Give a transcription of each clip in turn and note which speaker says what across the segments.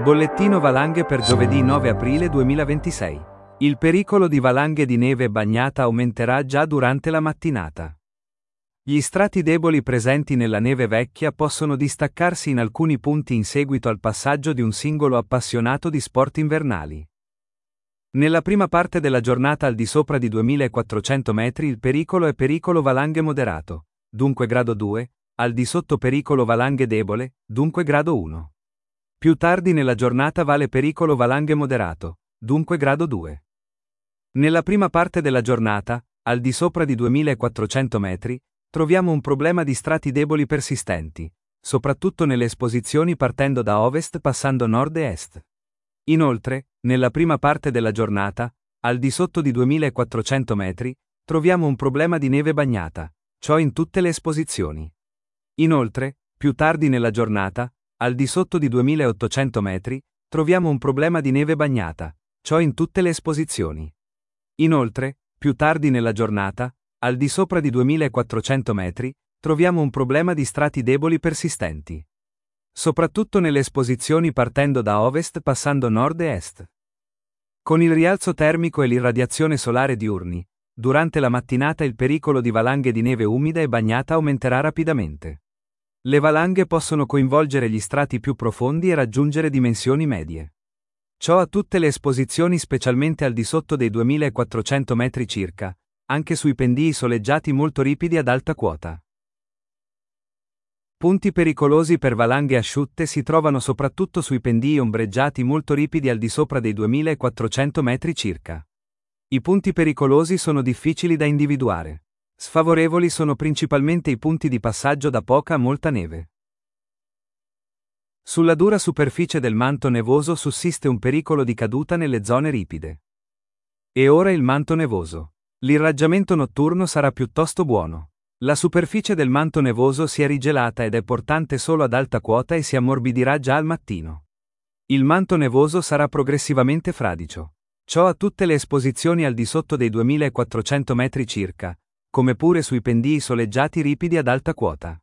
Speaker 1: Bollettino valanghe per giovedì 9 aprile 2026. Il pericolo di valanghe di neve bagnata aumenterà già durante la mattinata. Gli strati deboli presenti nella neve vecchia possono distaccarsi in alcuni punti in seguito al passaggio di un singolo appassionato di sport invernali. Nella prima parte della giornata al di sopra di 2400 metri il pericolo è pericolo valanghe moderato, dunque grado 2, al di sotto pericolo valanghe debole, dunque grado 1. Più tardi nella giornata vale pericolo valanghe moderato, dunque grado 2. Nella prima parte della giornata, al di sopra di 2400 metri, troviamo un problema di strati deboli persistenti, soprattutto nelle esposizioni partendo da ovest passando nord e est. Inoltre, nella prima parte della giornata, al di sotto di 2400 metri, troviamo un problema di neve bagnata, ciò in tutte le esposizioni. Inoltre, più tardi nella giornata, al di sotto di 2800 metri, troviamo un problema di neve bagnata, ciò in tutte le esposizioni. Inoltre, più tardi nella giornata, al di sopra di 2400 metri, troviamo un problema di strati deboli persistenti. Soprattutto nelle esposizioni partendo da ovest passando nord e est. Con il rialzo termico e l'irradiazione solare diurni, durante la mattinata il pericolo di valanghe di neve umida e bagnata aumenterà rapidamente. Le valanghe possono coinvolgere gli strati più profondi e raggiungere dimensioni medie. Ciò a tutte le esposizioni specialmente al di sotto dei 2400 metri circa, anche sui pendii soleggiati molto ripidi ad alta quota. Punti pericolosi per valanghe asciutte si trovano soprattutto sui pendii ombreggiati molto ripidi al di sopra dei 2400 metri circa. I punti pericolosi sono difficili da individuare. Sfavorevoli sono principalmente i punti di passaggio da poca a molta neve. Sulla dura superficie del manto nevoso sussiste un pericolo di caduta nelle zone ripide. E ora il manto nevoso. L'irraggiamento notturno sarà piuttosto buono. La superficie del manto nevoso si è rigelata ed è portante solo ad alta quota e si ammorbidirà già al mattino. Il manto nevoso sarà progressivamente fradicio. Ciò a tutte le esposizioni al di sotto dei 2400 metri circa, come pure sui pendii soleggiati ripidi ad alta quota.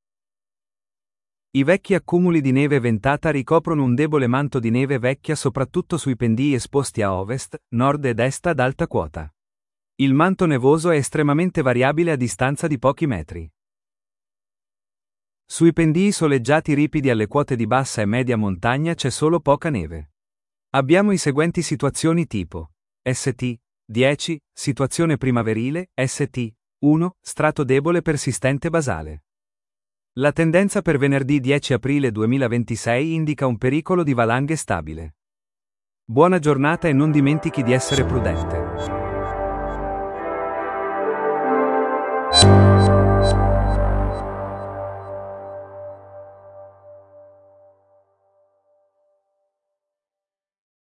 Speaker 1: I vecchi accumuli di neve ventata ricoprono un debole manto di neve vecchia soprattutto sui pendii esposti a ovest, nord ed est ad alta quota. Il manto nevoso è estremamente variabile a distanza di pochi metri. Sui pendii soleggiati ripidi alle quote di bassa e media montagna c'è solo poca neve. Abbiamo i seguenti situazioni tipo St. 10, situazione primaverile, St. 1, strato debole persistente basale. La tendenza per venerdì 10 aprile 2026 indica un pericolo di valanghe stabile. Buona giornata e non dimentichi di essere prudente.